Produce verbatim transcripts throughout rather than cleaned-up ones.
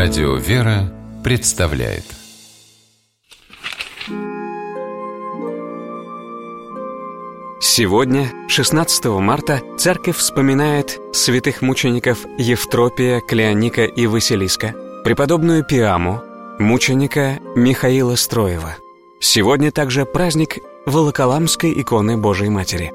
Радио «Вера» представляет. Сегодня, шестнадцатого марта, Церковь вспоминает святых мучеников Евтропия, Клеоника и Василиска, преподобную Пиаму, мученика Михаила Строева. Сегодня также праздник Волоколамской иконы Божией Матери.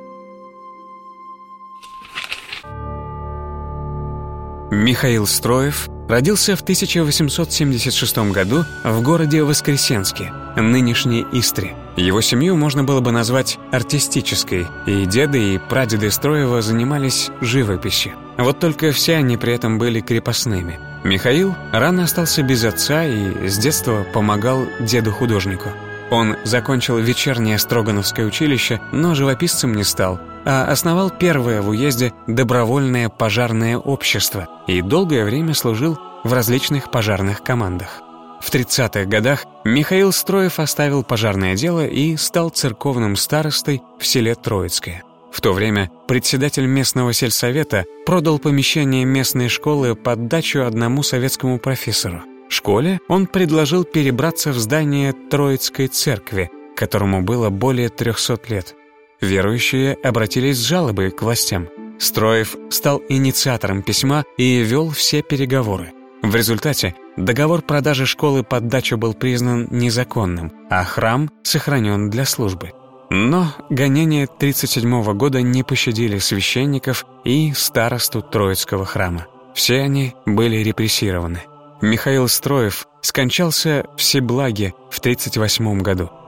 Михаил Строев родился в тысяча восемьсот семьдесят шестом году в городе Воскресенске, нынешней Истре. Его семью можно было бы назвать артистической, и деды и прадеды Строева занимались живописью. Вот только все они при этом были крепостными. Михаил рано остался без отца и с детства помогал деду-художнику. Он закончил вечернее Строгановское училище, но живописцем не стал, а основал первое в уезде добровольное пожарное общество и долгое время служил в различных пожарных командах. В тридцатых годах Михаил Строев оставил пожарное дело и стал церковным старостой в селе Троицкое. В то время председатель местного сельсовета продал помещение местной школы под дачу одному советскому профессору. Школе он предложил перебраться в здание Троицкой церкви, которому было более трехсот лет. Верующие обратились с жалобой к властям. Строев стал инициатором письма и вел все переговоры. В результате договор продажи школы под дачу был признан незаконным, а храм сохранен для службы. Но гонения тридцать седьмого года не пощадили священников и старосту Троицкого храма. Все они были репрессированы. Михаил Строев скончался в Сиблаге в тридцать восьмом году.